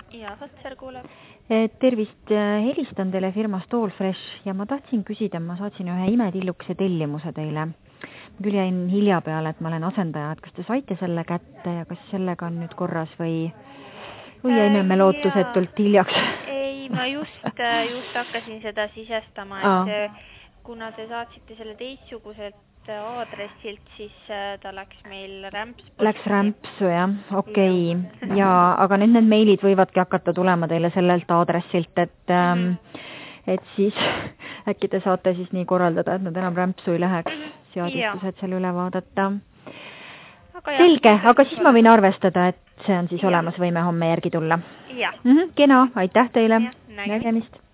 Ja, Fatser kuuleb. Tervist, helistan teile firmast Allfresh ja ma tahtsin küsida, ma saatsin ühe imetillukese tellimuse teile. Ma küll jäin hilja peale, et ma olen asendaja, et kas te saite selle kätte ja kas sellega on nüüd korras või jäime me lootusetult hiljaks? Ei, ma just hakkasin seda sisestama, et kuna te saatsite selle teistsuguselt aadressilt, siis ta läks meil rämpsposti. Läks rämpsu, jah, okei. Ja, aga nüüd need meilid võivadki hakata tulema teile sellelt aadressilt, et siis äkki te saate siis nii korraldada, et nad enam rämpsu ei läheks, seadistused seal üle vaadata. Selge, aga siis ma võin arvestada, et see on siis olemas, võime homme järgi tulla. Ja. Kena, aitäh teile. Nägemist.